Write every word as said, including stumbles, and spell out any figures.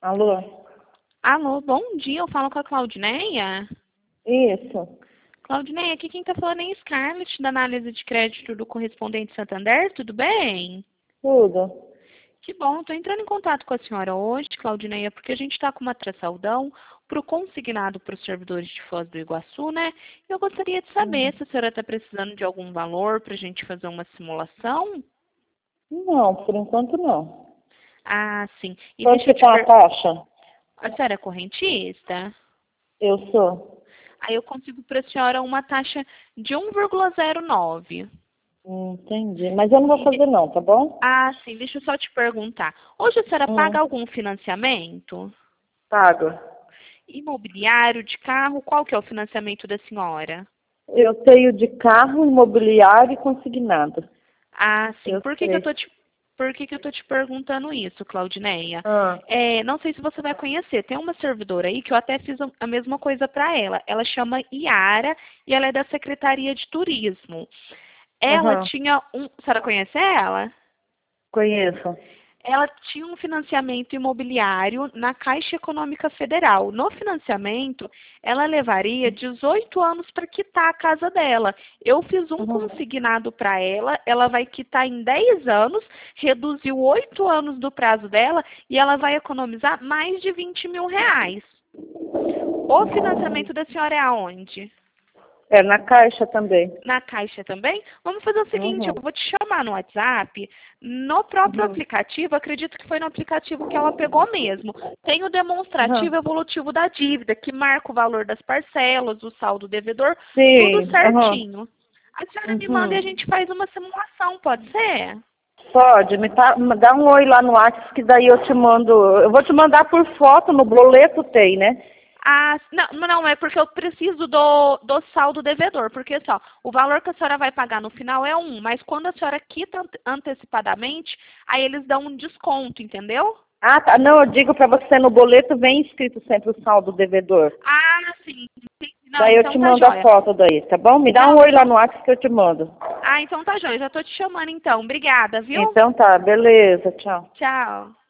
Alô? Alô, bom dia, eu falo com a Claudineia. Isso. Claudineia, aqui quem tá falando é a Scarlett, da análise de crédito do Correspondente Santander, tudo bem? Tudo. Que bom, estou entrando em contato com a senhora hoje, Claudineia, porque a gente está com uma traçaldão para o consignado para os servidores de Foz do Iguaçu, né? E eu gostaria de saber Hum. se a senhora está precisando de algum valor para a gente fazer uma simulação. Não, por enquanto não. Ah, sim. E Quanto deixa que eu te tá a per... taxa? A senhora é correntista? Eu sou. Aí eu consigo para a senhora uma taxa de um vírgula zero nove. Hum, entendi. Mas eu não vou fazer não, tá bom? Ah, sim, deixa eu só te perguntar. Hoje a senhora Hum. paga algum financiamento? Pago. Imobiliário, de carro? Qual que é o financiamento da senhora? Eu tenho de carro, imobiliário e consignado. Ah, sim. Eu Por que que eu sei. tô te, por que que eu tô te perguntando isso, Claudineia? Ah, É, não sei se você vai conhecer. Tem uma servidora aí que eu até fiz a mesma coisa para ela. Ela chama Iara e ela é da Secretaria de Turismo. Ela aham. tinha um... A senhora conhece ela? Conheço. Ela tinha um financiamento imobiliário na Caixa Econômica Federal. No financiamento, ela levaria dezoito anos para quitar a casa dela. Eu fiz um Uhum. consignado para ela, ela vai quitar em dez anos, reduziu oito anos do prazo dela e ela vai economizar mais de vinte mil reais. O financiamento da senhora é aonde? É na caixa também. Na Caixa também? Vamos fazer o seguinte, Uhum. eu vou te chamar no WhatsApp, no próprio Uhum. aplicativo, acredito que foi no aplicativo que ela pegou mesmo. Tem o demonstrativo Uhum. evolutivo da dívida, que marca o valor das parcelas, o saldo devedor, tudo Sim. Uhum. certinho. A senhora me manda e a Uhum. gente faz uma simulação, pode ser? Pode, me tá, me dá um oi lá no WhatsApp que daí eu te mando. Eu vou te mandar por foto, no boleto tem, né? Ah, não, não, é porque eu preciso do, do saldo devedor, porque só, o valor que a senhora vai pagar no final é um, mas quando a senhora quita ante- antecipadamente, aí eles dão um desconto, entendeu? Ah, tá. Não, eu digo para você no boleto vem escrito sempre o saldo devedor. Ah, sim, entendi. Não, Daí eu te então tá mando a jóia. foto daí, tá bom? Me dá um Não, oi lá então, no WhatsApp que eu te mando. ah, então tá jóia, já tô te chamando então. Obrigada, viu? Então tá, beleza, tchau. Tchau.